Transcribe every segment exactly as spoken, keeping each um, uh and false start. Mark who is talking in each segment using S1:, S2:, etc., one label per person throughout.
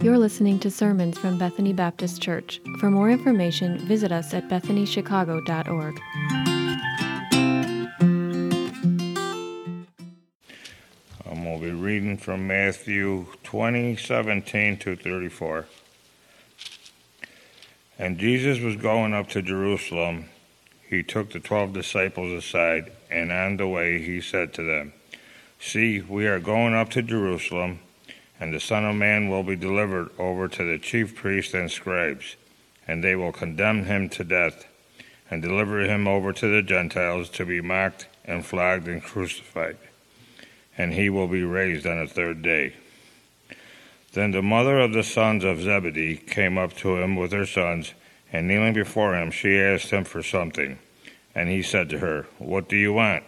S1: You're listening to sermons from Bethany Baptist Church. For more information, visit us at bethany chicago dot org.
S2: Um, we'll be reading from Matthew twenty, seventeen to thirty-four. And Jesus was going up to Jerusalem. He took the twelve disciples aside, and on the way he said to them, "See, we are going up to Jerusalem, and the Son of Man will be delivered over to the chief priests and scribes, and they will condemn him to death, and deliver him over to the Gentiles to be mocked and flogged and crucified. And he will be raised on the third day." Then the mother of the sons of Zebedee came up to him with her sons, and kneeling before him, she asked him for something. And he said to her, "What do you want?"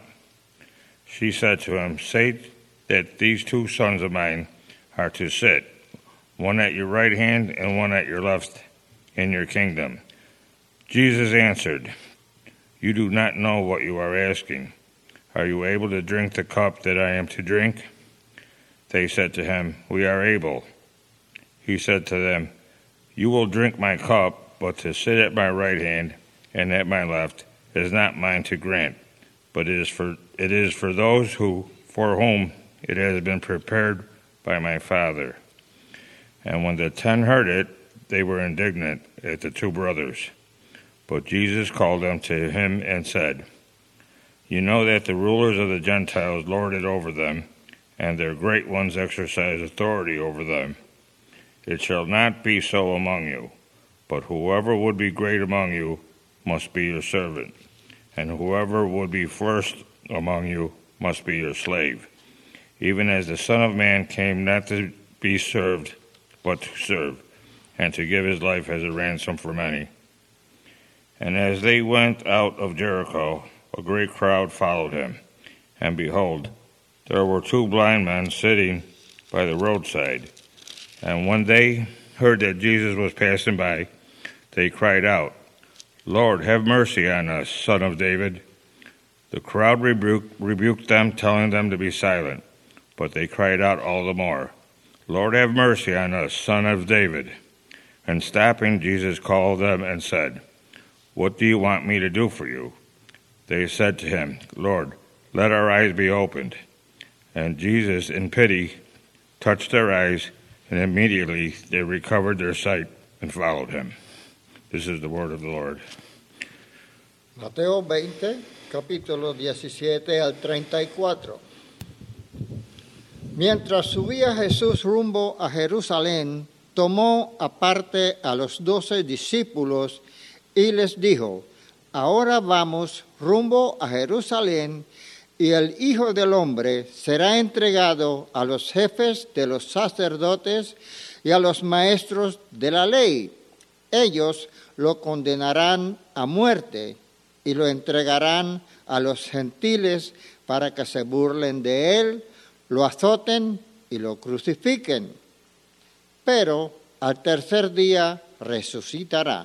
S2: She said to him, "Say that these two sons of mine are to sit, one at your right hand and one at your left, in your kingdom." Jesus answered, "You do not know what you are asking. Are you able to drink the cup that I am to drink?" They said to him, "We are able." He said to them, "You will drink my cup, but to sit at my right hand and at my left is not mine to grant, but it is for it is for those who for whom it has been prepared by my Father." And when the ten heard it, they were indignant at the two brothers. But Jesus called them to him and said, "You know that the rulers of the Gentiles lord it over them, and their great ones exercise authority over them. It shall not be so among you, but whoever would be great among you must be your servant, and whoever would be first among you must be your slave. Even as the Son of Man came not to be served, but to serve, and to give his life as a ransom for many." And as they went out of Jericho, a great crowd followed him. And behold, there were two blind men sitting by the roadside. And when they heard that Jesus was passing by, they cried out, "Lord, have mercy on us, Son of David." The crowd rebuked, rebuked them, telling them to be silent. But they cried out all the more, "Lord, have mercy on us, Son of David." And stopping, Jesus called them and said, "What do you want me to do for you?" They said to him, "Lord, let our eyes be opened." And Jesus, in pity, touched their eyes, and immediately they recovered their sight and followed him. This is the word of the Lord.
S3: Mateo veinte, capítulo diecisiete al treinta y cuatro. Mientras subía Jesús rumbo a Jerusalén, tomó aparte a los doce discípulos y les dijo, "Ahora vamos rumbo a Jerusalén, y el Hijo del Hombre será entregado a los jefes de los sacerdotes y a los maestros de la ley. Ellos lo condenarán a muerte y lo entregarán a los gentiles para que se burlen de él, lo azoten y lo crucifiquen. Pero al tercer día resucitará."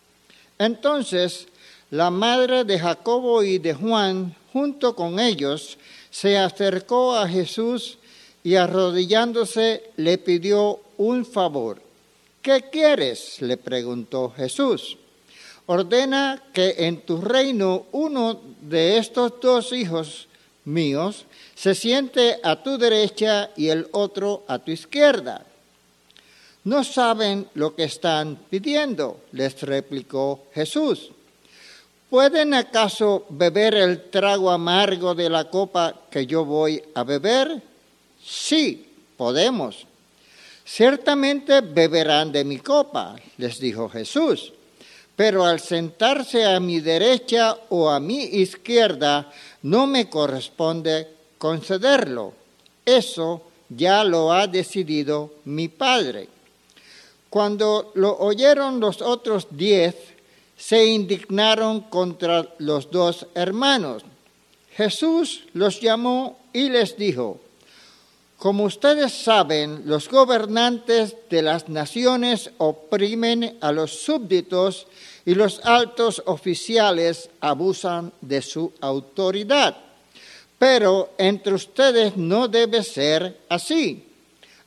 S3: Entonces la madre de Jacobo y de Juan, junto con ellos, se acercó a Jesús y arrodillándose le pidió un favor. "¿Qué quieres?", le preguntó Jesús. "Ordena que en tu reino uno de estos dos hijos míos se siente a tu derecha y el otro a tu izquierda." "No saben lo que están pidiendo", les replicó Jesús. ¿Pueden acaso beber el trago amargo de la copa que yo voy a beber? Sí, podemos. "Ciertamente beberán de mi copa", les dijo Jesús, "pero al sentarse a mi derecha o a mi izquierda no me corresponde concederlo. Eso ya lo ha decidido mi Padre." Cuando lo oyeron los otros diez, se indignaron contra los dos hermanos. Jesús los llamó y les dijo, "Como ustedes saben, los gobernantes de las naciones oprimen a los súbditos y los altos oficiales abusan de su autoridad. Pero entre ustedes no debe ser así.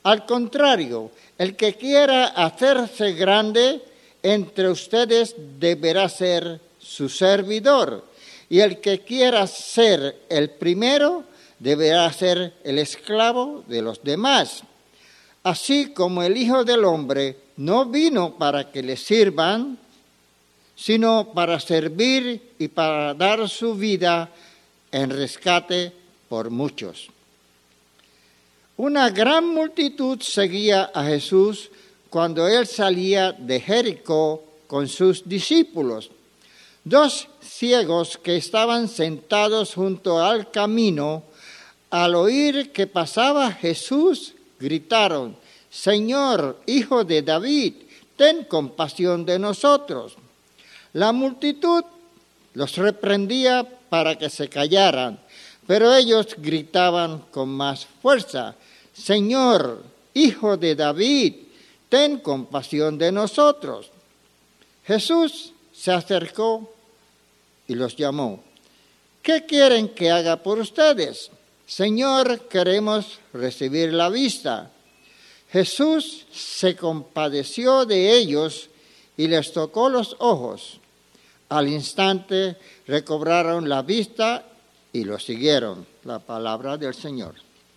S3: Al contrario, el que quiera hacerse grande entre ustedes deberá ser su servidor, y el que quiera ser el primero deberá ser el esclavo de los demás. Así como el Hijo del Hombre no vino para que le sirvan, sino para servir y para dar su vida en rescate por muchos. Una gran multitud seguía a Jesús cuando él salía de Jericó con sus discípulos. Dos ciegos que estaban sentados junto al camino, al oír que pasaba Jesús, gritaron: «Señor, Hijo de David, ten compasión de nosotros». La multitud los reprendía para que se callaran, pero ellos gritaban con más fuerza: «Señor, Hijo de David, ten compasión de nosotros». Jesús se acercó y los llamó. «¿Qué quieren que haga por ustedes?». «Señor, queremos recibir la vista». Jesús se compadeció de ellos y les tocó los ojos. Al instante recobraron la vista y lo siguieron. La palabra del Señor.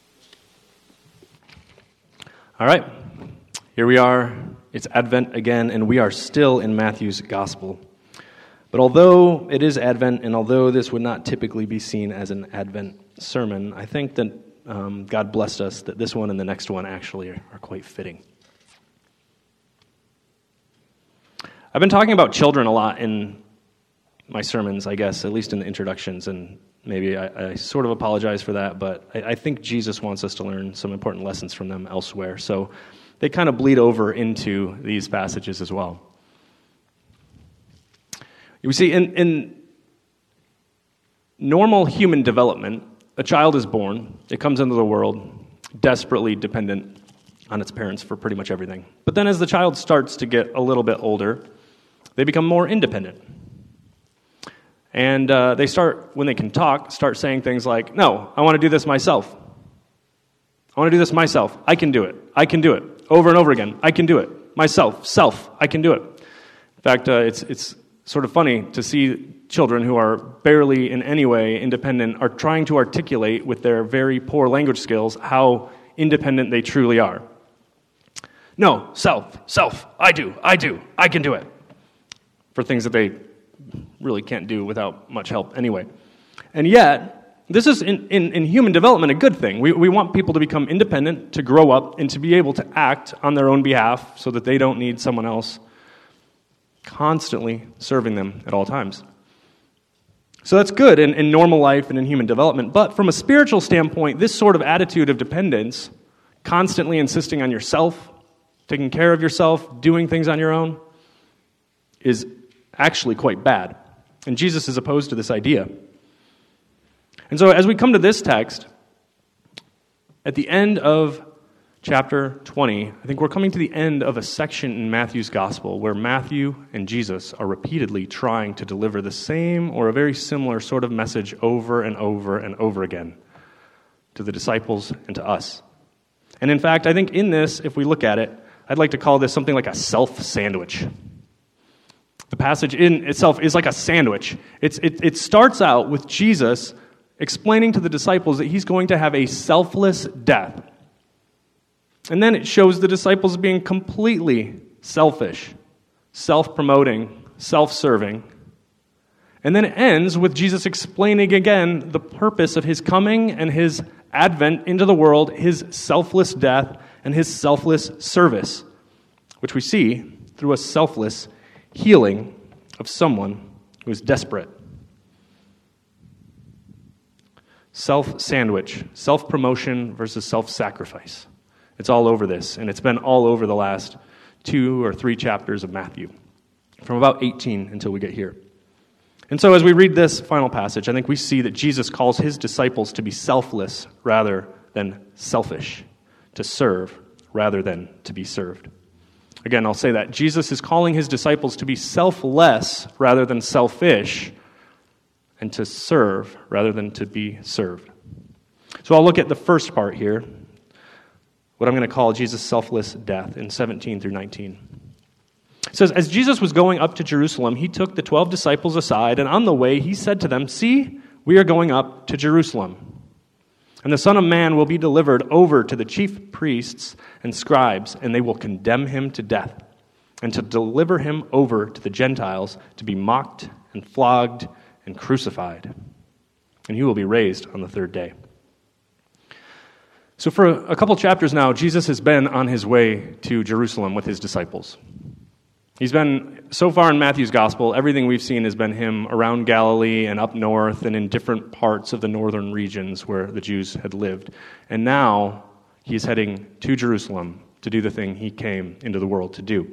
S4: All right, here we are. It's Advent again, and we are still in Matthew's Gospel. But although it is Advent, and although this would not typically be seen as an Advent sermon, I think that um, God blessed us that this one and the next one actually are, are quite fitting. I've been talking about children a lot in my sermons, I guess, at least in the introductions, and maybe I, I sort of apologize for that, but I, I think Jesus wants us to learn some important lessons from them elsewhere. So they kind of bleed over into these passages as well. You see, in, in normal human development, a child is born, it comes into the world, desperately dependent on its parents for pretty much everything. But then as the child starts to get a little bit older, they become more independent. And uh, they start, when they can talk, start saying things like, "No, I want to do this myself. I want to do this myself. I can do it. I can do it." Over and over again. "I can do it. Myself. Self. I can do it." In fact, uh, it's it's sort of funny to see children who are barely in any way independent are trying to articulate with their very poor language skills how independent they truly are. "No, self. Self. I do. I do. I can do it." For things that they really can't do without much help anyway. And yet, this is in, in, in human development a good thing. We, we want people to become independent, to grow up, and to be able to act on their own behalf so that they don't need someone else constantly serving them at all times. So that's good in, in normal life and in human development. But from a spiritual standpoint, this sort of attitude of dependence, constantly insisting on yourself, taking care of yourself, doing things on your own, is actually quite bad. And Jesus is opposed to this idea. And so as we come to this text, at the end of chapter twenty, I think we're coming to the end of a section in Matthew's gospel where Matthew and Jesus are repeatedly trying to deliver the same or a very similar sort of message over and over and over again to the disciples and to us. And in fact, I think in this, if we look at it, I'd like to call this something like a self-sandwich. The passage in itself is like a sandwich. It's, it, it starts out with Jesus explaining to the disciples that he's going to have a selfless death. And then it shows the disciples being completely selfish, self-promoting, self-serving. And then it ends with Jesus explaining again the purpose of his coming and his advent into the world, his selfless death and his selfless service, which we see through a selfless healing of someone who is desperate. Self-sandwich, self-promotion versus self-sacrifice. It's all over this, and it's been all over the last two or three chapters of Matthew, from about eighteen until we get here. And so as we read this final passage, I think we see that Jesus calls his disciples to be selfless rather than selfish, to serve rather than to be served. Again, I'll say that. Jesus is calling his disciples to be selfless rather than selfish, and to serve rather than to be served. So I'll look at the first part here. what I'm going to call Jesus' selfless death in seventeen through nineteen. It says, as Jesus was going up to Jerusalem, he took the twelve disciples aside, and on the way he said to them, "See, we are going up to Jerusalem, and the Son of Man will be delivered over to the chief priests and scribes, and they will condemn him to death, and to deliver him over to the Gentiles to be mocked and flogged and crucified. And he will be raised on the third day." So for a couple chapters now, Jesus has been on his way to Jerusalem with his disciples. He's been, so far in Matthew's gospel, everything we've seen has been him around Galilee and up north and in different parts of the northern regions where the Jews had lived. And now he's heading to Jerusalem to do the thing he came into the world to do.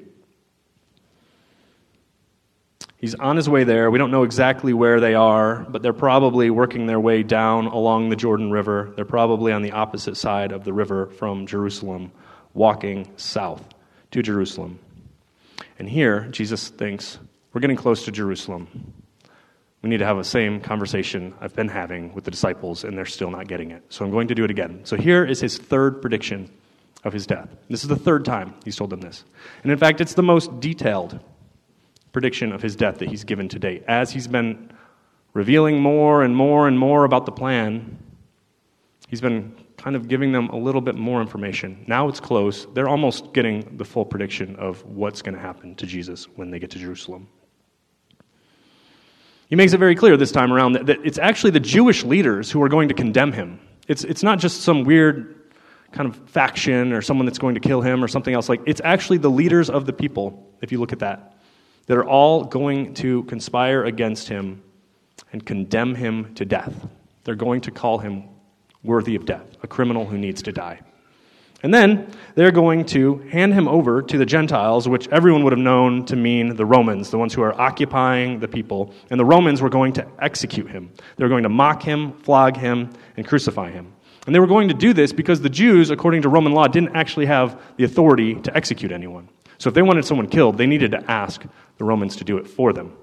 S4: He's on his way there. We don't know exactly where they are, but they're probably working their way down along the Jordan River. They're probably on the opposite side of the river from Jerusalem, walking south to Jerusalem. And here, Jesus thinks, we're getting close to Jerusalem. We need to have the same conversation I've been having with the disciples, and they're still not getting it. So I'm going to do it again. So here is his third prediction of his death. This is the third time he's told them this. And in fact, it's the most detailed prediction of his death that he's given to date. As he's been revealing more and more and more about the plan, he's been kind of giving them a little bit more information. Now it's close. They're almost getting the full prediction of what's going to happen to Jesus when they get to Jerusalem. He makes it very clear this time around that, that it's actually the Jewish leaders who are going to condemn him. It's, it's not just some weird kind of faction or someone that's going to kill him or something else. Like, it's actually the leaders of the people, if you look at that, that are all going to conspire against him and condemn him to death. They're going to call him worthy of death, a criminal who needs to die. And then they're going to hand him over to the Gentiles, which everyone would have known to mean the Romans, the ones who are occupying the people. And the Romans were going to execute him. They were going to mock him, flog him, and crucify him. And they were going to do this because the Jews, according to Roman law, didn't actually have the authority to execute anyone. So if they wanted someone killed, they needed to ask the Romans to do it for them.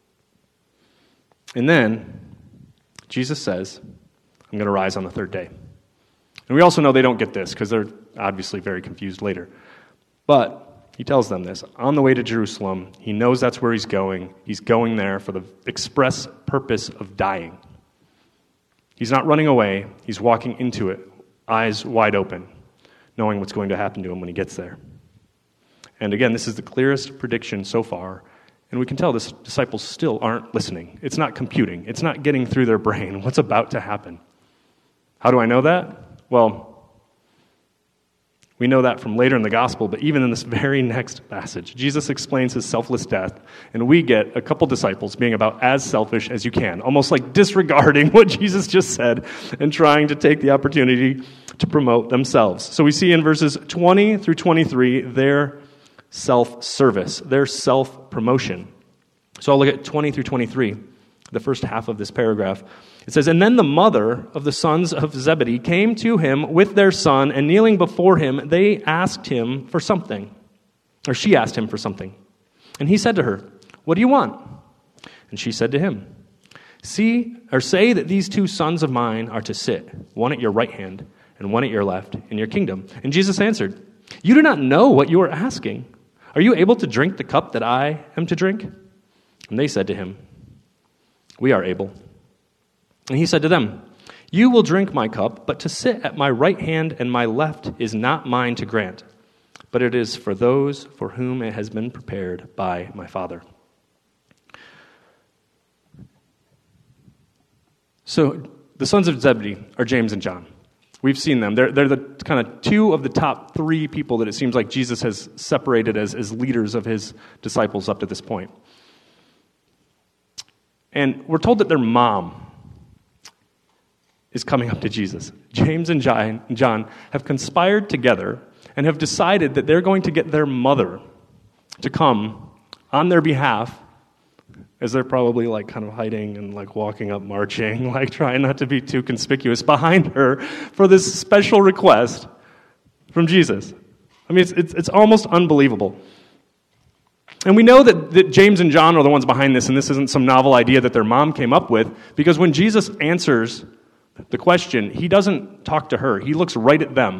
S4: And then Jesus says, "I'm going to rise on the third day." And we also know they don't get this because they're obviously very confused later. But he tells them this. On the way to Jerusalem, he knows that's where he's going. He's going there for the express purpose of dying. He's not running away. He's walking into it, eyes wide open, knowing what's going to happen to him when he gets there. And again, this is the clearest prediction so far. And we can tell the disciples still aren't listening. It's not computing. It's not getting through their brain what's about to happen. How do I know that? Well, we know that from later in the gospel, but even in this very next passage, Jesus explains his selfless death, and we get a couple disciples being about as selfish as you can, almost like disregarding what Jesus just said and trying to take the opportunity to promote themselves. So we see in verses twenty through twenty-three their self-service, their self-promotion. So I'll look at twenty through twenty-three, the first half of this paragraph. It says, "And then the mother of the sons of Zebedee came to him with their son, and kneeling before him, they asked him for something." Or she asked him for something. And he said to her, "What do you want?" And she said to him, "See, or say that these two sons of mine are to sit, one at your right hand and one at your left, in your kingdom." And Jesus answered, "You do not know what you are asking. Are you able to drink the cup that I am to drink?" And they said to him, "We are able." And he said to them, "You will drink my cup, but to sit at my right hand and my left is not mine to grant, but it is for those for whom it has been prepared by my Father." So the sons of Zebedee are James and John. We've seen them. They're, they're the kind of two of the top three people that it seems like Jesus has separated as, as leaders of his disciples up to this point. And we're told that their mom is coming up to Jesus. James and John have conspired together and have decided that they're going to get their mother to come on their behalf, as they're probably like kind of hiding and like walking up, marching, like trying not to be too conspicuous behind her for this special request from Jesus. I mean, it's it's, it's almost unbelievable. And we know that, that James and John are the ones behind this, and this isn't some novel idea that their mom came up with, because when Jesus answers the question, he doesn't talk to her. He looks right at them,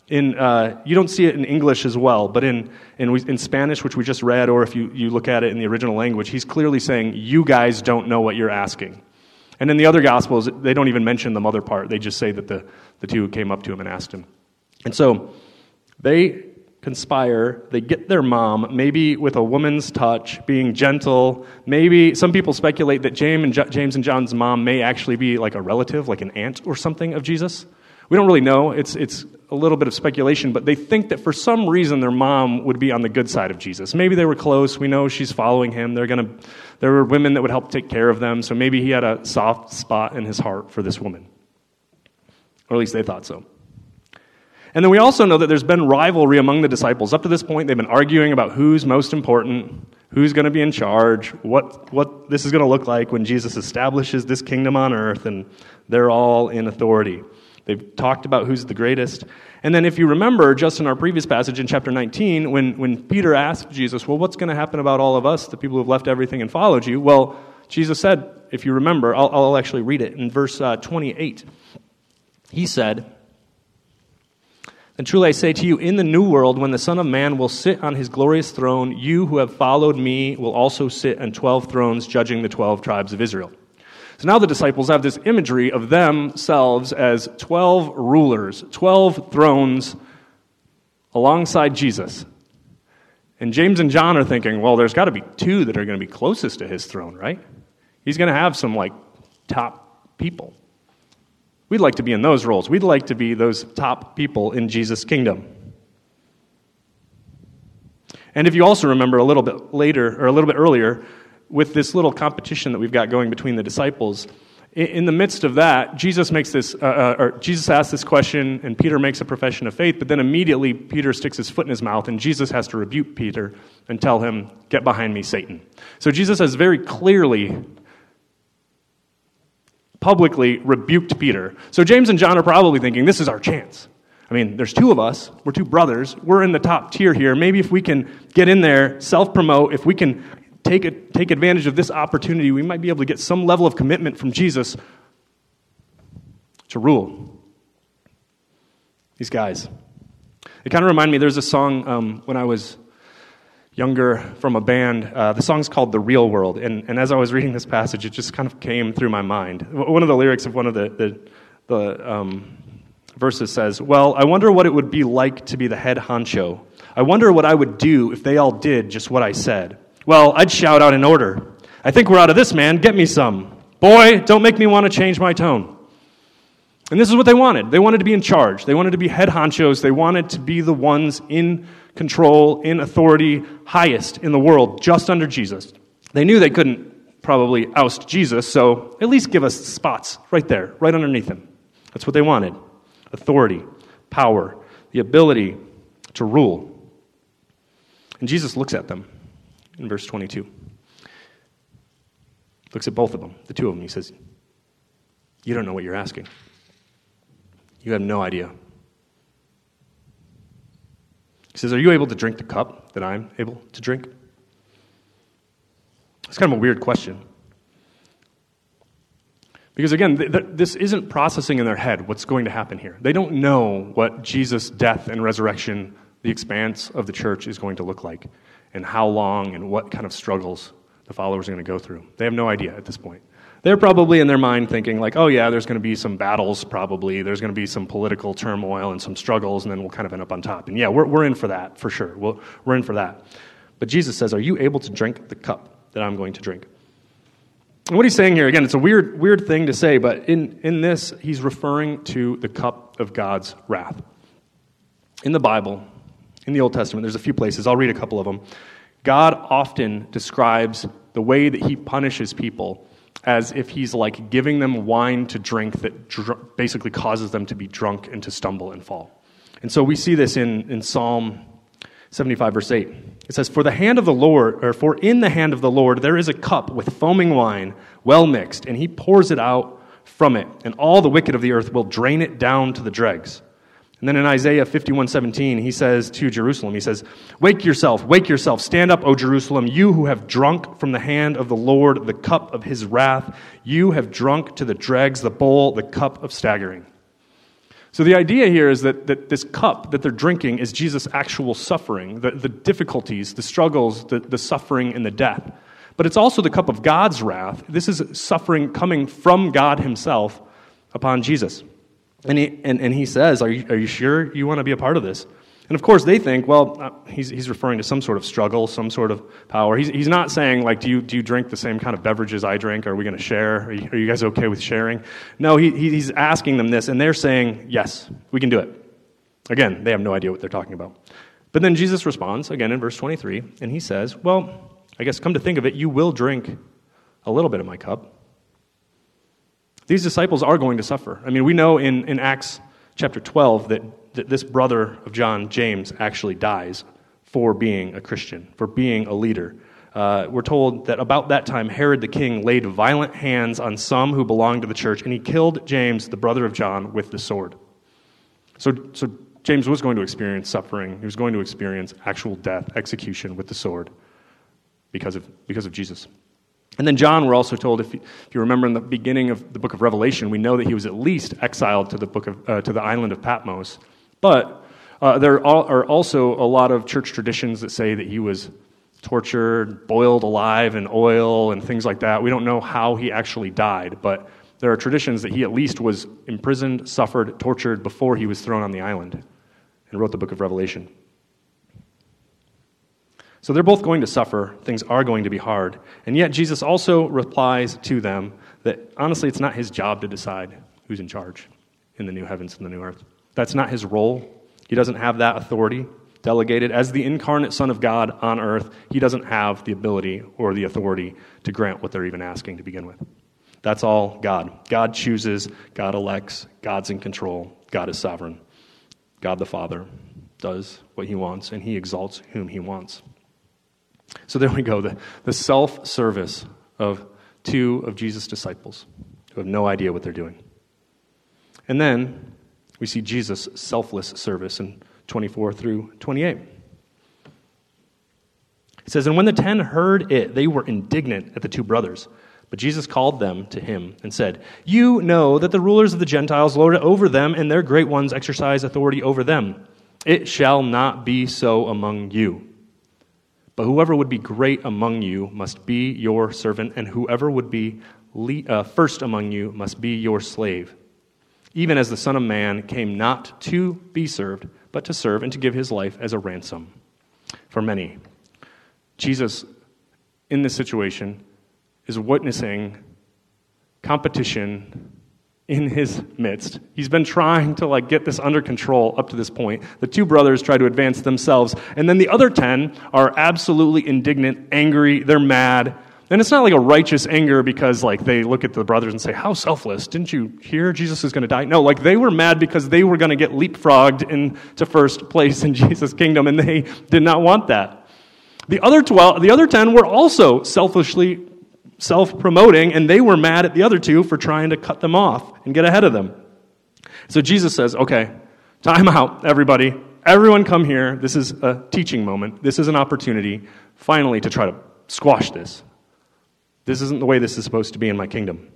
S4: In uh, you don't see it in English as well, but in in, in Spanish, which we just read, or if you, you look at it in the original language, he's clearly saying, you guys don't know what you're asking. And in the other Gospels, they don't even mention the mother part. They just say that the, the two came up to him and asked him. And so they conspire, they get their mom, maybe with a woman's touch, being gentle. Maybe some people speculate that James and, jo- James and John's mom may actually be like a relative, like an aunt or something of Jesus. We don't really know. It's it's a little bit of speculation, but they think that for some reason their mom would be on the good side of Jesus. Maybe they were close. We know she's following him. They're gonna. There were women that would help take care of them, so maybe he had a soft spot in his heart for this woman. Or at least they thought so. And then we also know that there's been rivalry among the disciples. Up to this point, they've been arguing about who's most important, who's going to be in charge, what what this is going to look like when Jesus establishes this kingdom on earth, and they're all in authority. They've talked about who's the greatest. And then if you remember, just in our previous passage in chapter nineteen, when, when Peter asked Jesus, well, what's going to happen about all of us, the people who have left everything and followed you? Well, Jesus said, if you remember, I'll, I'll actually read it in verse uh, twenty-eight. He said, and truly I say to you, in the new world, when the Son of Man will sit on his glorious throne, you who have followed me will also sit on twelve thrones, judging the twelve tribes of Israel. So now the disciples have this imagery of themselves as twelve rulers, twelve thrones alongside Jesus. And James and John are thinking, well, there's got to be two that are going to be closest to his throne, right? He's going to have some, like, top people. We'd like to be in those roles. We'd like to be those top people in Jesus' kingdom. And if you also remember a little bit later, or a little bit earlier, with this little competition that we've got going between the disciples, in the midst of that, Jesus makes this, uh, uh, or Jesus asks this question, and Peter makes a profession of faith, but then immediately Peter sticks his foot in his mouth, and Jesus has to rebuke Peter and tell him, get behind me, Satan. So Jesus has very clearly, publicly rebuked Peter. So James and John are probably thinking, this is our chance. I mean, there's two of us. We're two brothers. We're in the top tier here. Maybe if we can get in there, self-promote, if we can take a, take advantage of this opportunity, we might be able to get some level of commitment from Jesus to rule. These guys. It kind of reminded me, there's a song um, when I was younger from a band. Uh, the song's called The Real World. And, and as I was reading this passage, it just kind of came through my mind. One of the lyrics of one of the, the, the um, verses says, well, I wonder what it would be like to be the head honcho. I wonder what I would do if they all did just what I said. Well, I'd shout out in order. I think we're out of this, man. Get me some. Boy, don't make me want to change my tone. And this is what they wanted. They wanted to be in charge. They wanted to be head honchos. They wanted to be the ones in control, in authority, highest in the world, just under Jesus. They knew they couldn't probably oust Jesus, so at least give us spots right there, right underneath him. That's what they wanted. Authority, power, the ability to rule. And Jesus looks at them. In verse twenty-two. Looks at both of them, the two of them. He says, you don't know what you're asking. You have no idea. He says, are you able to drink the cup that I'm able to drink? It's kind of a weird question. Because again, th- th- this isn't processing in their head what's going to happen here. They don't know what Jesus' death and resurrection, the expanse of the church, is going to look like, and how long and what kind of struggles the followers are going to go through. They have no idea at this point. They're probably in their mind thinking like, oh yeah, there's going to be some battles probably. There's going to be some political turmoil and some struggles, and then we'll kind of end up on top. And yeah, we're we're in for that, for sure. We'll, we're in for that. But Jesus says, are you able to drink the cup that I'm going to drink? And what he's saying here, again, it's a weird weird thing to say, but in, in this, he's referring to the cup of God's wrath. In the Bible, in the Old Testament, there's a few places. I'll read a couple of them. God often describes the way that he punishes people as if he's like giving them wine to drink that dr- basically causes them to be drunk and to stumble and fall. And so we see this in, in Psalm seventy-five, verse eight. It says, For the hand of the Lord, or for in the hand of the Lord there is a cup with foaming wine, well mixed, and he pours it out from it, and all the wicked of the earth will drain it down to the dregs. And then in Isaiah fifty-one seventeen, he says to Jerusalem, he says, Wake yourself, wake yourself, stand up, O Jerusalem, you who have drunk from the hand of the Lord the cup of his wrath. You have drunk to the dregs the bowl, the cup of staggering. So the idea here is that, that this cup that they're drinking is Jesus' actual suffering, the, the difficulties, the struggles, the, the suffering, and the death. But it's also the cup of God's wrath. This is suffering coming from God himself upon Jesus. And he, and, and he says, are you, are you sure you want to be a part of this? And of course they think, well, uh, he's he's referring to some sort of struggle, some sort of power. He's he's not saying, like, do you do you drink the same kind of beverages I drink? Are we going to share? Are you, are you guys okay with sharing? No, he he's asking them this, and they're saying, yes, we can do it. Again, they have no idea what they're talking about. But then Jesus responds, again in verse twenty-three, and he says, well, I guess come to think of it, you will drink a little bit of my cup. These disciples are going to suffer. I mean, we know in, in Acts chapter twelve that that this brother of John, James, actually dies for being a Christian, for being a leader. Uh, we're told that about that time, Herod the king laid violent hands on some who belonged to the church, and he killed James, the brother of John, with the sword. So, so James was going to experience suffering. He was going to experience actual death, execution with the sword because of because of Jesus. And then John, we're also told, if you, if you remember in the beginning of the book of Revelation, we know that he was at least exiled to the book of uh, to the island of Patmos. But uh, there are also a lot of church traditions that say that he was tortured, boiled alive in oil, and things like that. We don't know how he actually died, but there are traditions that he at least was imprisoned, suffered, tortured before he was thrown on the island and wrote the book of Revelation. So they're both going to suffer. Things are going to be hard. And yet Jesus also replies to them that, honestly, it's not his job to decide who's in charge in the new heavens and the new earth. That's not his role. He doesn't have that authority delegated. As the incarnate Son of God on earth, he doesn't have the ability or the authority to grant what they're even asking to begin with. That's all God. God chooses, God elects, God's in control, God is sovereign. God the Father does what he wants, and he exalts whom he wants. So there we go, the, the self-service of two of Jesus' disciples who have no idea what they're doing. And then we see Jesus' selfless service in twenty-four through twenty-eight. It says, and when the ten heard it, they were indignant at the two brothers. But Jesus called them to him and said, you know that the rulers of the Gentiles lord it over them, and their great ones exercise authority over them. It shall not be so among you. But whoever would be great among you must be your servant, and whoever would be le- uh, first among you must be your slave. Even as the Son of Man came not to be served, but to serve and to give his life as a ransom for many. Jesus, in this situation, is witnessing competition in his midst. He's been trying to like get this under control up to this point. The two brothers try to advance themselves, and then the other ten are absolutely indignant, angry, they're mad. And it's not like a righteous anger because like they look at the brothers and say, how selfless, didn't you hear Jesus is going to die? No, like they were mad because they were going to get leapfrogged into first place in Jesus' kingdom, and they did not want that. The other twelve, the other ten were also selfishly self-promoting, and they were mad at the other two for trying to cut them off and get ahead of them. So Jesus says, okay, time out, everybody. Everyone come here. This is a teaching moment. This is an opportunity, finally, to try to squash this. This isn't the way this is supposed to be in my kingdom.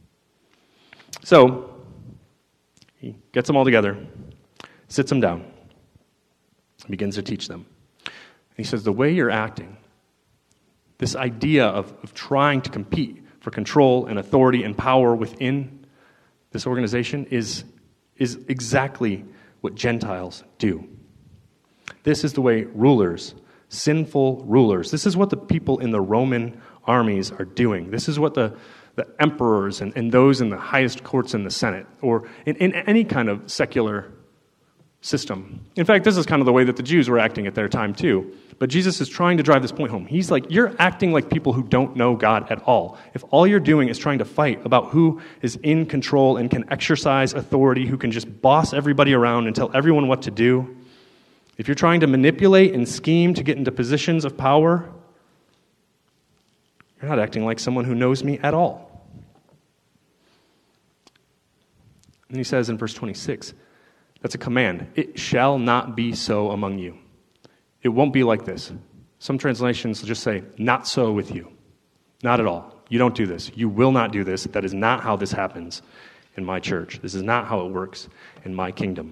S4: So, he gets them all together, sits them down, begins to teach them. And he says, the way you're acting, this idea of, of trying to compete for control and authority and power within this organization is, is exactly what Gentiles do. This is the way rulers, sinful rulers, this is what the people in the Roman armies are doing. This is what the, the emperors and, and those in the highest courts in the Senate, or in, in any kind of secular system. In fact, this is kind of the way that the Jews were acting at their time too. But Jesus is trying to drive this point home. He's like, you're acting like people who don't know God at all. If all you're doing is trying to fight about who is in control and can exercise authority, who can just boss everybody around and tell everyone what to do, if you're trying to manipulate and scheme to get into positions of power, you're not acting like someone who knows me at all. And he says in verse twenty-six, that's a command. It shall not be so among you. It won't be like this. Some translations just say, not so with you. Not at all. You don't do this. You will not do this. That is not how this happens in my church. This is not how it works in my kingdom.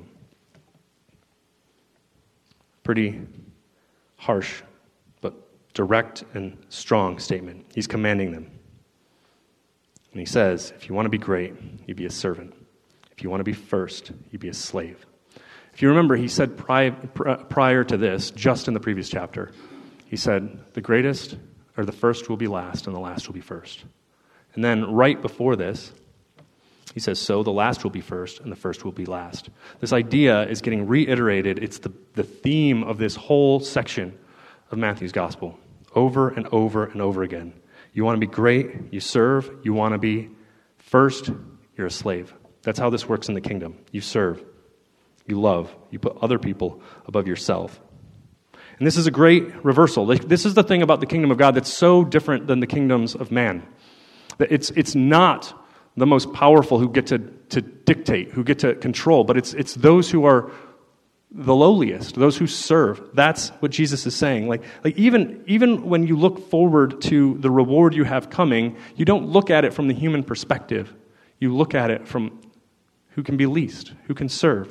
S4: Pretty harsh, but direct and strong statement. He's commanding them. And he says, if you want to be great, you be a servant. If you want to be first, you be a slave. If you remember, he said pri- prior to this, just in the previous chapter, he said, the greatest or the first will be last, and the last will be first. And then right before this, he says, so the last will be first, and the first will be last. This idea is getting reiterated. It's the, the theme of this whole section of Matthew's gospel, over and over and over again. You want to be great, you serve. You want to be first, you're a slave. That's how this works in the kingdom. You serve, you love, you put other people above yourself. And this is a great reversal. This is the thing about the kingdom of God that's so different than the kingdoms of man. It's, it's not the most powerful who get to, to dictate, who get to control, but it's, it's those who are the lowliest, those who serve. That's what Jesus is saying. Like, like even, even when you look forward to the reward you have coming, you don't look at it from the human perspective. You look at it from who can be least, who can serve.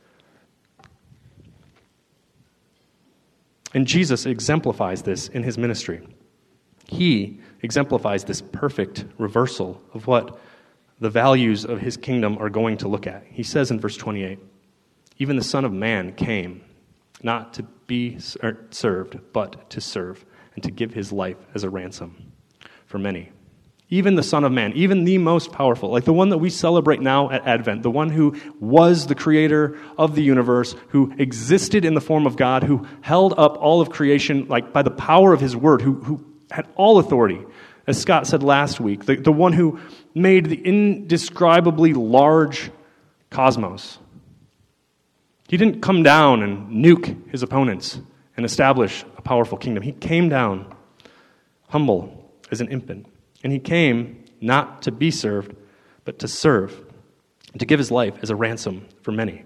S4: And Jesus exemplifies this in his ministry. He exemplifies this perfect reversal of what the values of his kingdom are going to look at. He says in verse twenty-eight, even the Son of Man came not to be served, but to serve, and to give his life as a ransom for many. Even the Son of Man, even the most powerful, like the one that we celebrate now at Advent, the one who was the creator of the universe, who existed in the form of God, who held up all of creation like by the power of his word, who, who had all authority, as Scott said last week, the, the one who made the indescribably large cosmos. He didn't come down and nuke his opponents and establish a powerful kingdom. He came down humble as an infant. And he came not to be served, but to serve, and to give his life as a ransom for many.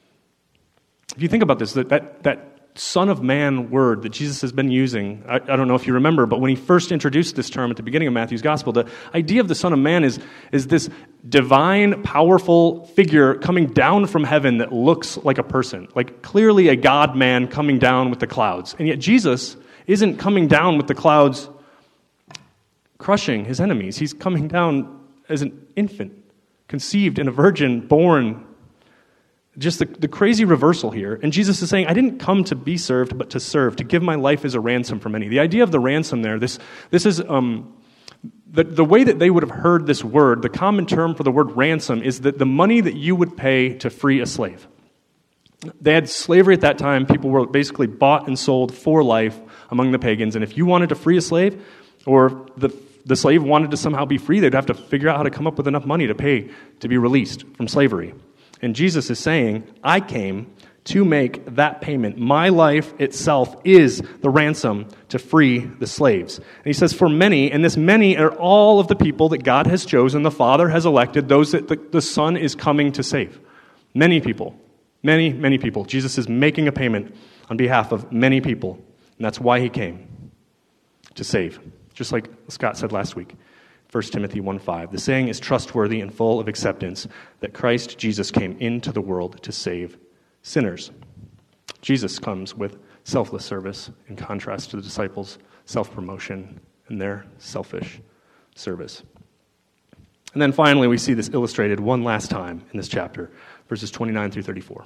S4: If you think about this, that, that, that Son of Man word that Jesus has been using, I, I don't know if you remember, but when he first introduced this term at the beginning of Matthew's gospel, the idea of the Son of Man is, is this divine, powerful figure coming down from heaven that looks like a person, like clearly a God-man coming down with the clouds. And yet Jesus isn't coming down with the clouds crushing his enemies. He's coming down as an infant, conceived in a virgin, born. Just the, the crazy reversal here. And Jesus is saying, I didn't come to be served, but to serve, to give my life as a ransom for many. The idea of the ransom there, this this is, um, the, the way that they would have heard this word, the common term for the word ransom is that the money that you would pay to free a slave. They had slavery at that time. People were basically bought and sold for life among the pagans. And if you wanted to free a slave, or the the slave wanted to somehow be free, they'd have to figure out how to come up with enough money to pay to be released from slavery. And Jesus is saying, I came to make that payment. My life itself is the ransom to free the slaves. And he says, for many, and this many are all of the people that God has chosen, the Father has elected, those that the, the Son is coming to save. Many people, many, many people. Jesus is making a payment on behalf of many people. And that's why he came, to save. Just like Scott said last week, First Timothy one five. The saying is trustworthy and full of acceptance that Christ Jesus came into the world to save sinners. Jesus comes with selfless service in contrast to the disciples' self-promotion and their selfish service. And then finally, we see this illustrated one last time in this chapter, verses twenty-nine through thirty-four.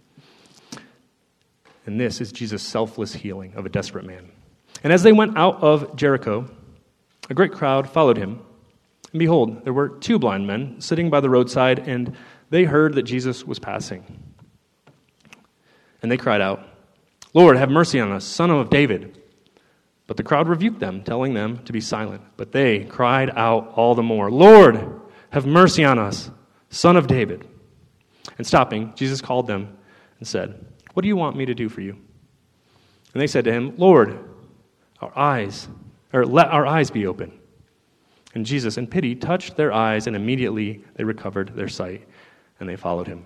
S4: And this is Jesus' selfless healing of a desperate man. And as they went out of Jericho, a great crowd followed him. And behold, there were two blind men sitting by the roadside, and they heard that Jesus was passing. And they cried out, Lord, have mercy on us, Son of David. But the crowd rebuked them, telling them to be silent. But they cried out all the more, Lord, have mercy on us, Son of David. And stopping, Jesus called them and said, what do you want me to do for you? And they said to him, Lord, our eyes, or let our eyes be open. And Jesus, in pity, touched their eyes, and immediately they recovered their sight, and they followed him.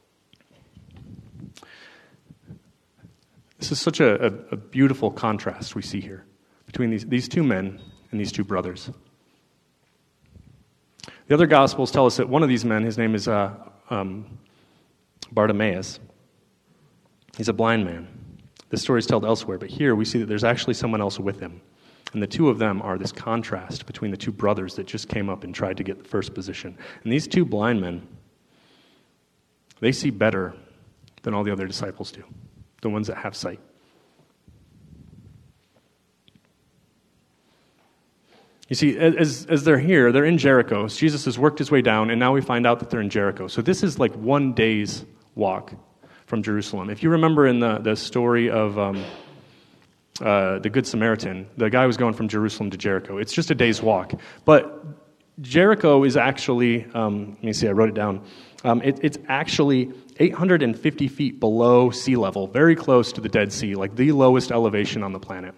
S4: This is such a, a, a beautiful contrast we see here between these, these two men and these two brothers. The other Gospels tell us that one of these men, his name is uh, um, Bartimaeus. He's a blind man. This story is told elsewhere, but here we see that there's actually someone else with him. And the two of them are this contrast between the two brothers that just came up and tried to get the first position. And these two blind men, they see better than all the other disciples do, the ones that have sight. You see, as, as they're here, they're in Jericho. Jesus has worked his way down, and now we find out that they're in Jericho. So this is like one day's walk from Jerusalem. If you remember in the, the story of um, uh, the Good Samaritan, the guy was going from Jerusalem to Jericho. It's just a day's walk. But Jericho is actually, um, let me see, I wrote it down. Um, it, it's actually eight hundred fifty feet below sea level, very close to the Dead Sea, like the lowest elevation on the planet.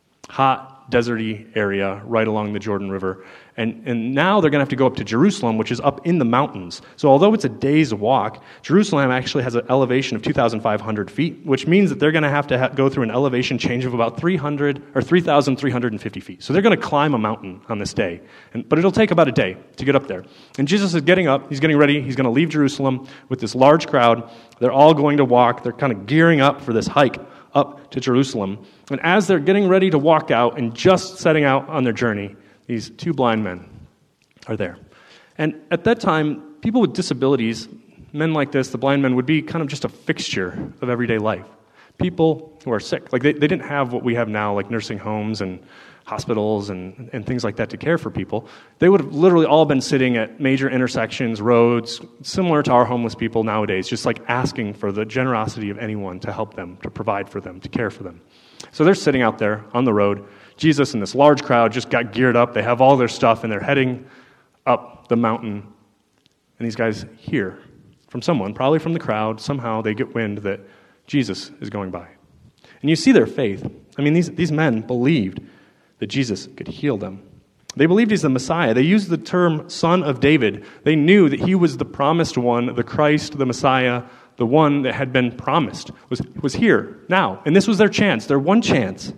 S4: Hot, deserty area right along the Jordan River. And, and now they're going to have to go up to Jerusalem, which is up in the mountains. So although it's a day's walk, Jerusalem actually has an elevation of two thousand five hundred feet, which means that they're going to have to ha- go through an elevation change of about three hundred or three thousand three hundred fifty feet. So they're going to climb a mountain on this day. And, but it'll take about a day to get up there. And Jesus is getting up. He's getting ready. He's going to leave Jerusalem with this large crowd. They're all going to walk. They're kind of gearing up for this hike up to Jerusalem. And as they're getting ready to walk out and just setting out on their journey, these two blind men are there. And at that time, people with disabilities, men like this, the blind men, would be kind of just a fixture of everyday life. People who are sick. Like they, they didn't have what we have now, like nursing homes and hospitals and, and things like that to care for people. They would have literally all been sitting at major intersections, roads, similar to our homeless people nowadays, just like asking for the generosity of anyone to help them, to provide for them, to care for them. So they're sitting out there on the road. Jesus and this large crowd just got geared up. They have all their stuff, and they're heading up the mountain. And these guys hear from someone, probably from the crowd, somehow they get wind that Jesus is going by. And you see their faith. I mean, these, these men believed that Jesus could heal them. They believed he's the Messiah. They used the term Son of David. They knew that he was the promised one, the Christ, the Messiah, the one that had been promised, was, was here, now. And this was their chance, their one chance.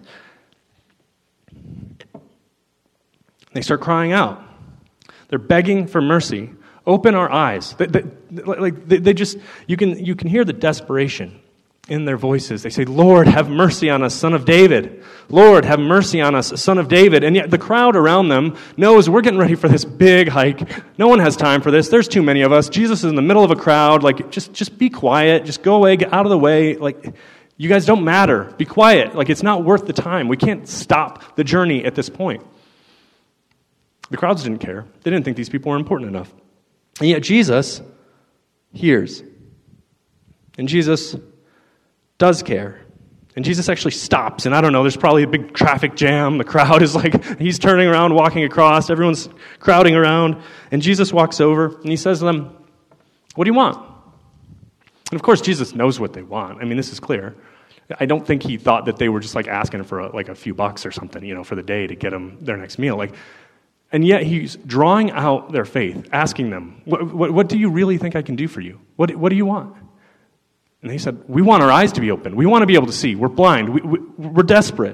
S4: They start crying out. They're begging for mercy. Open our eyes. They, they, like they, they just, you can you can hear the desperation in their voices. They say, Lord, have mercy on us, Son of David. Lord, have mercy on us, Son of David. And yet the crowd around them knows we're getting ready for this big hike. No one has time for this. There's too many of us. Jesus is in the middle of a crowd. Like, just, just be quiet. Just go away. Get out of the way. Like, you guys don't matter. Be quiet. Like, it's not worth the time. We can't stop the journey at this point. The crowds didn't care. They didn't think these people were important enough. And yet Jesus hears. And Jesus does care. And Jesus actually stops. And I don't know, there's probably a big traffic jam. The crowd is like, he's turning around, walking across. Everyone's crowding around. And Jesus walks over and he says to them, what do you want? And of course, Jesus knows what they want. I mean, this is clear. I don't think he thought that they were just like asking for a, like a few bucks or something, you know, for the day to get them their next meal. Like, and yet he's drawing out their faith, asking them, what, what, what do you really think I can do for you? What, what do you want? And they said, we want our eyes to be open. We want to be able to see. We're blind. We, we, we're desperate.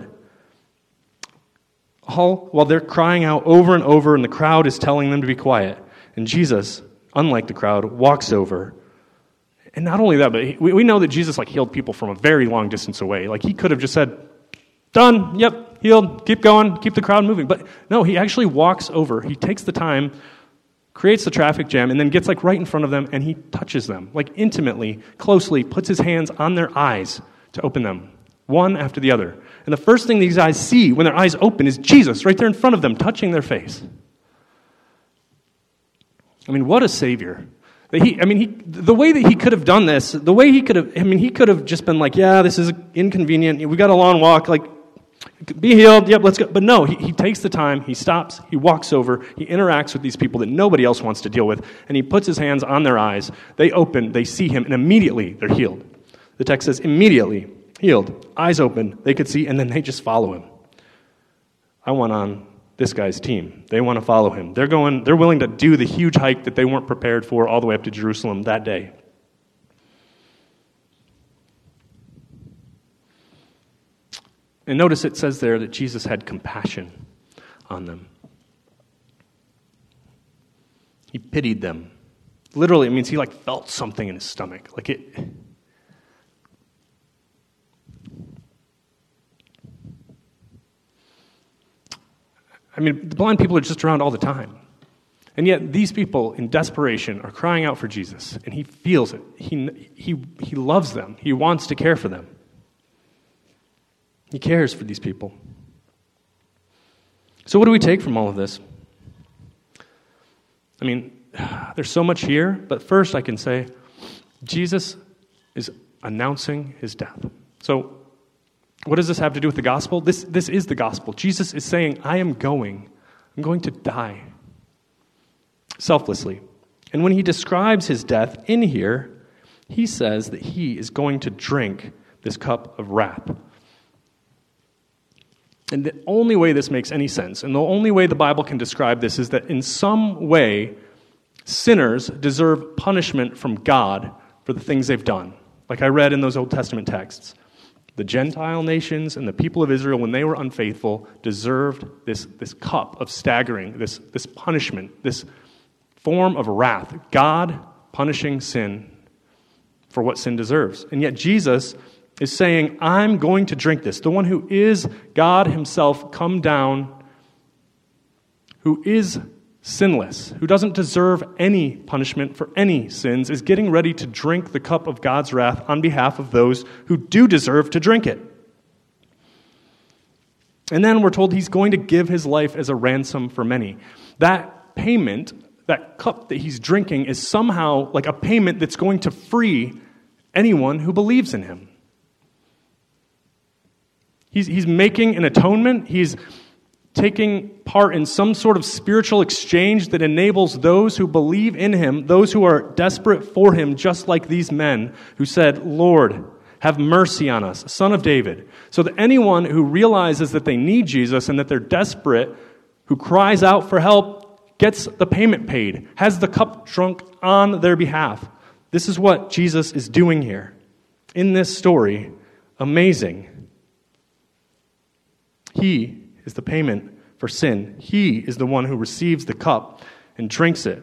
S4: All while they're crying out over and over, and the crowd is telling them to be quiet. And Jesus, unlike the crowd, walks over. And not only that, but he, we, we know that Jesus like healed people from a very long distance away. Like he could have just said, done, yep, healed, keep going, keep the crowd moving. But no, he actually walks over. He takes the time, creates the traffic jam, and then gets like right in front of them, and he touches them, like intimately, closely, puts his hands on their eyes to open them, one after the other. And the first thing these eyes see when their eyes open is Jesus right there in front of them, touching their face. I mean, what a Savior. He, I mean, he, the way that he could have done this, the way he could have, I mean, he could have just been like, yeah, this is inconvenient, we got a long walk, like, be healed, yep, let's go. But no, he, he takes the time, he stops, he walks over, he interacts with these people that nobody else wants to deal with, and he puts his hands on their eyes. They open, they see him, and immediately they're healed. The text says, immediately healed, eyes open, they could see, and then they just follow him. I want on this guy's team. They want to follow him. They're going, they're willing to do the huge hike that they weren't prepared for all the way up to Jerusalem that day. And notice it says there that Jesus had compassion on them. He pitied them. Literally, it means he like felt something in his stomach. Like it. I mean, the blind people are just around all the time. And yet these people in desperation are crying out for Jesus, and he feels it. He, he, he loves them. He wants to care for them. He cares for these people. So what do we take from all of this? I mean, there's so much here, but first I can say Jesus is announcing his death. So what does this have to do with the gospel? This, this is the gospel. Jesus is saying, I am going. I'm going to die. Selflessly. And when he describes his death in here, he says that he is going to drink this cup of wrath. And the only way this makes any sense, and the only way the Bible can describe this, is that in some way, sinners deserve punishment from God for the things they've done. Like I read in those Old Testament texts. The Gentile nations and the people of Israel, when they were unfaithful, deserved this, this cup of staggering, this, this punishment, this form of wrath. God punishing sin for what sin deserves. And yet Jesus is saying, I'm going to drink this. The one who is God himself come down, who is sinless, who doesn't deserve any punishment for any sins, is getting ready to drink the cup of God's wrath on behalf of those who do deserve to drink it. And then we're told he's going to give his life as a ransom for many. That payment, that cup that he's drinking, is somehow like a payment that's going to free anyone who believes in him. He's, he's making an atonement. He's taking part in some sort of spiritual exchange that enables those who believe in him, those who are desperate for him, just like these men who said, Lord, have mercy on us, Son of David. So that anyone who realizes that they need Jesus and that they're desperate, who cries out for help, gets the payment paid, has the cup drunk on their behalf. This is what Jesus is doing here in this story. Amazing. He is the payment for sin. He is the one who receives the cup and drinks it.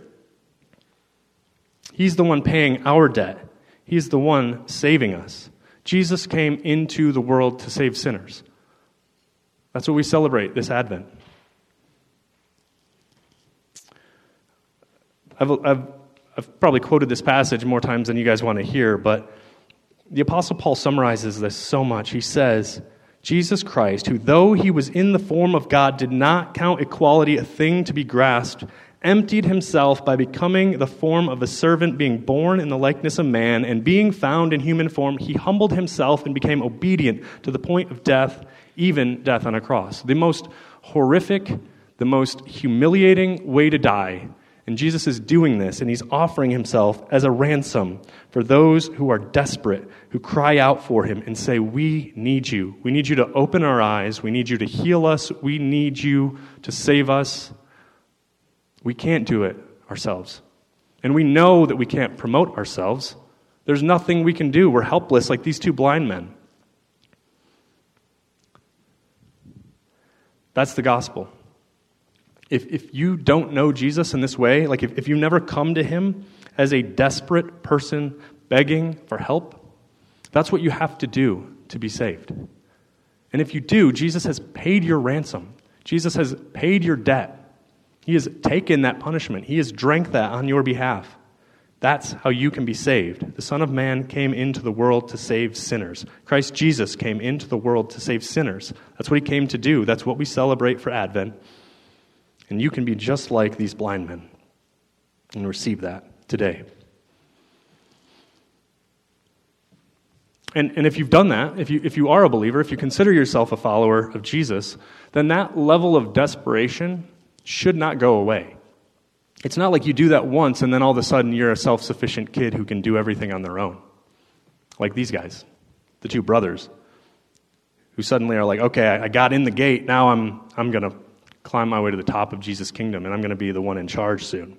S4: He's the one paying our debt. He's the one saving us. Jesus came into the world to save sinners. That's what we celebrate this Advent. I've, I've, I've probably quoted this passage more times than you guys want to hear, but the Apostle Paul summarizes this so much. He says, Jesus Christ, who though he was in the form of God, did not count equality a thing to be grasped, emptied himself by becoming the form of a servant, being born in the likeness of man, and being found in human form, he humbled himself and became obedient to the point of death, even death on a cross. The most horrific, the most humiliating way to die. And Jesus is doing this, and he's offering himself as a ransom for those who are desperate, who cry out for him and say, we need you. We need you to open our eyes. We need you to heal us. We need you to save us. We can't do it ourselves. And we know that we can't promote ourselves. There's nothing we can do. We're helpless like these two blind men. That's the gospel. If if you don't know Jesus in this way, like if, if you never come to him as a desperate person begging for help, that's what you have to do to be saved. And if you do, Jesus has paid your ransom. Jesus has paid your debt. He has taken that punishment. He has drank that on your behalf. That's how you can be saved. The Son of Man came into the world to save sinners. Christ Jesus came into the world to save sinners. That's what he came to do. That's what we celebrate for Advent. And you can be just like these blind men and receive that today. And, and if you've done that, if you, if you are a believer, if you consider yourself a follower of Jesus, then that level of desperation should not go away. It's not like you do that once and then all of a sudden you're a self-sufficient kid who can do everything on their own. Like these guys, the two brothers, who suddenly are like, okay, I, I got in the gate, now I'm I'm going to climb my way to the top of Jesus' kingdom, and I'm going to be the one in charge soon.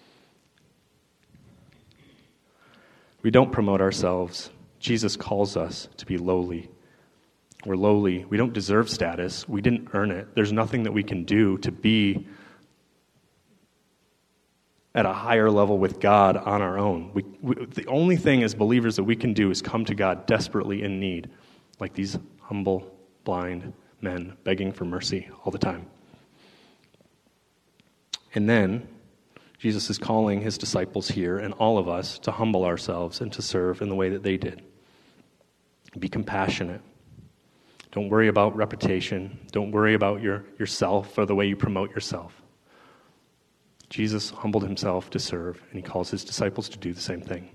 S4: We don't promote ourselves. Jesus calls us to be lowly. We're lowly. We don't deserve status. We didn't earn it. There's nothing that we can do to be at a higher level with God on our own. We, we, the only thing as believers that we can do is come to God desperately in need, like these humble, blind men begging for mercy all the time. And then Jesus is calling his disciples here and all of us to humble ourselves and to serve in the way that they did. Be compassionate. Don't worry about reputation. Don't worry about your yourself or the way you promote yourself. Jesus humbled himself to serve, and he calls his disciples to do the same thing.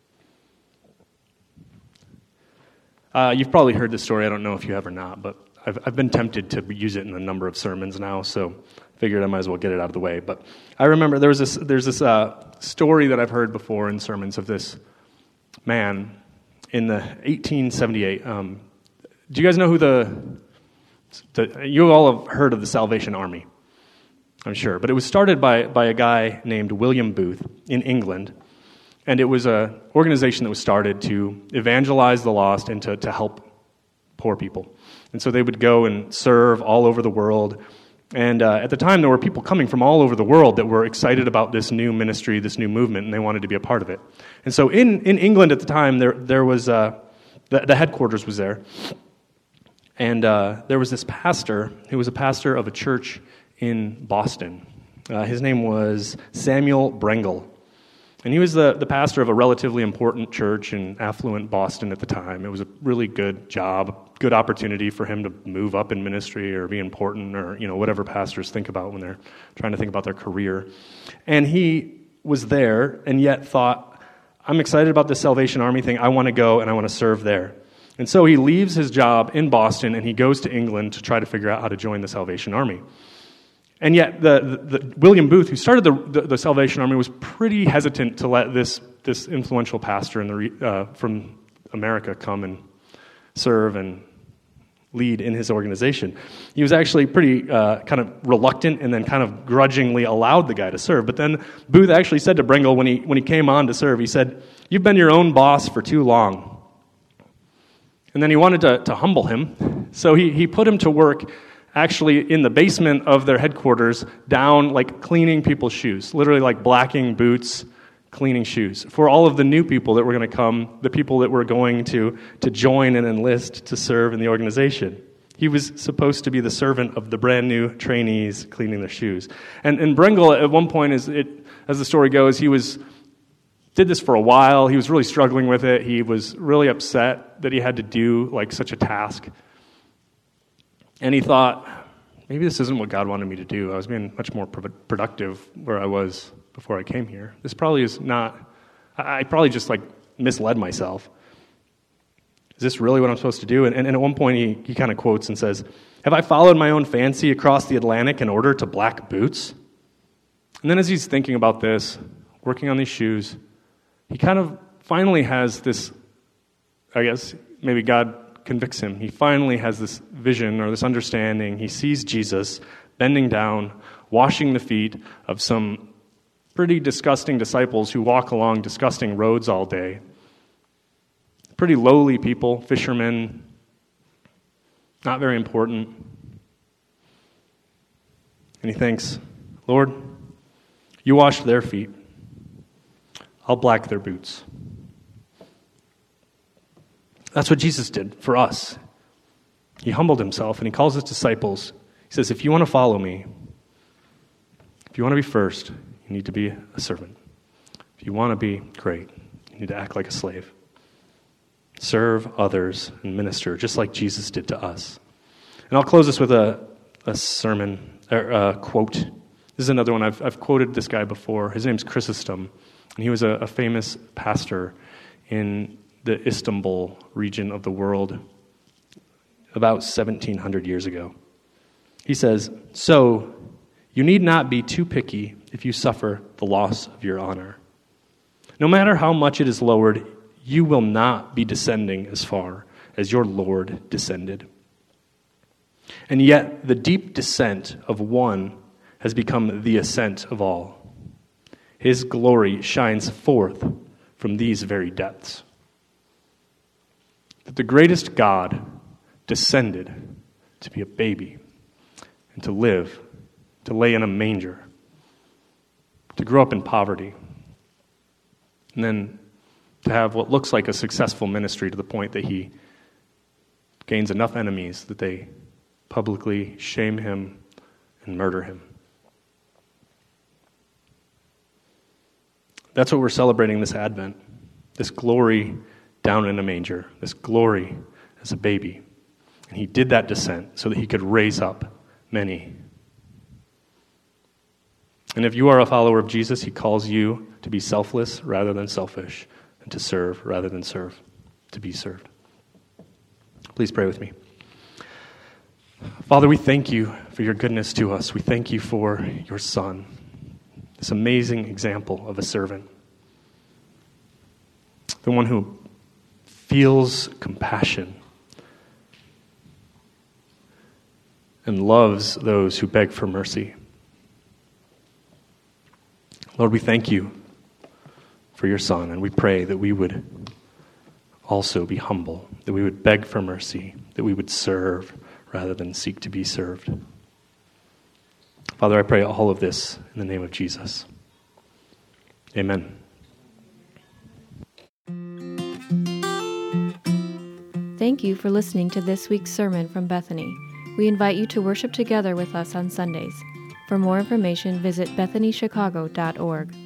S4: Uh, you've probably heard this story. I don't know if you have or not, but I've, I've been tempted to use it in a number of sermons now, so figured I might as well get it out of the way. But I remember there was this, there's this uh, story that I've heard before in sermons of this man in the eighteen seventy-eight. Um, do you guys know who the, the... You all have heard of the Salvation Army, I'm sure. But it was started by, by a guy named William Booth in England. And it was an organization that was started to evangelize the lost and to, to help poor people. And so they would go and serve all over the world. And uh, at the time, there were people coming from all over the world that were excited about this new ministry, this new movement, and they wanted to be a part of it. And so in, in England at the time, there there was, uh, the, the headquarters was there. And uh, there was this pastor who was a pastor of a church in Boston. Uh, his name was Samuel Brengle. And he was the, the pastor of a relatively important church in affluent Boston at the time. It was a really good job, good opportunity for him to move up in ministry or be important or, you know, whatever pastors think about when they're trying to think about their career. And he was there and yet thought, I'm excited about this Salvation Army thing. I want to go and I want to serve there. And so he leaves his job in Boston and he goes to England to try to figure out how to join the Salvation Army. And yet, the, the, the William Booth, who started the, the, the Salvation Army, was pretty hesitant to let this this influential pastor in the, uh, from America come and serve and lead in his organization. He was actually pretty uh, kind of reluctant and then kind of grudgingly allowed the guy to serve. But then Booth actually said to Brengle when he when he came on to serve, he said, "You've been your own boss for too long." And then he wanted to, to humble him, so he, he put him to work actually in the basement of their headquarters, down, like, cleaning people's shoes, literally like blacking boots, cleaning shoes, for all of the new people that were going to come, the people that were going to, to join and enlist to serve in the organization. He was supposed to be the servant of the brand new trainees cleaning their shoes. And, and Brengle, at one point, as, it, as the story goes, he was did this for a while. He was really struggling with it. He was really upset that he had to do, like, such a task. And he thought, maybe this isn't what God wanted me to do. I was being much more productive where I was before I came here. This probably is not, I probably just like misled myself. Is this really what I'm supposed to do? And, and, and at one point he, he kind of quotes and says, "Have I followed my own fancy across the Atlantic in order to black boots?" And then as he's thinking about this, working on these shoes, he kind of finally has this, I guess, maybe God convicts him. He finally has this vision or this understanding. He sees Jesus bending down, washing the feet of some pretty disgusting disciples who walk along disgusting roads all day. Pretty lowly people, fishermen, not very important. And he thinks, "Lord, you washed their feet. I'll black their boots." That's what Jesus did for us. He humbled himself and he calls his disciples. He says, if you want to follow me, if you want to be first, you need to be a servant. If you want to be great, you need to act like a slave. Serve others and minister just like Jesus did to us. And I'll close this with a, a sermon, or a quote. This is another one. I've, I've quoted this guy before. His name's Chrysostom, and he was a, a famous pastor in the Istanbul region of the world about seventeen hundred years ago. He says, "So, you need not be too picky if you suffer the loss of your honor. No matter how much it is lowered, you will not be descending as far as your Lord descended. And yet, the deep descent of one has become the ascent of all. His glory shines forth from these very depths. That the greatest God descended to be a baby and to live, to lay in a manger, to grow up in poverty, and then to have what looks like a successful ministry to the point that he gains enough enemies that they publicly shame him and murder him. That's what we're celebrating this Advent, this glory down in a manger, this glory as a baby. And he did that descent so that he could raise up many. And if you are a follower of Jesus, he calls you to be selfless rather than selfish, and to serve rather than serve, to be served. Please pray with me. Father, we thank you for your goodness to us. We thank you for your Son, this amazing example of a servant, the one who feels compassion and loves those who beg for mercy. Lord, we thank you for your Son, and we pray that we would also be humble, that we would beg for mercy, that we would serve rather than seek to be served. Father, I pray all of this in the name of Jesus. Amen.
S1: Thank you for listening to this week's sermon from Bethany. We invite you to worship together with us on Sundays. For more information, visit bethany chicago dot org.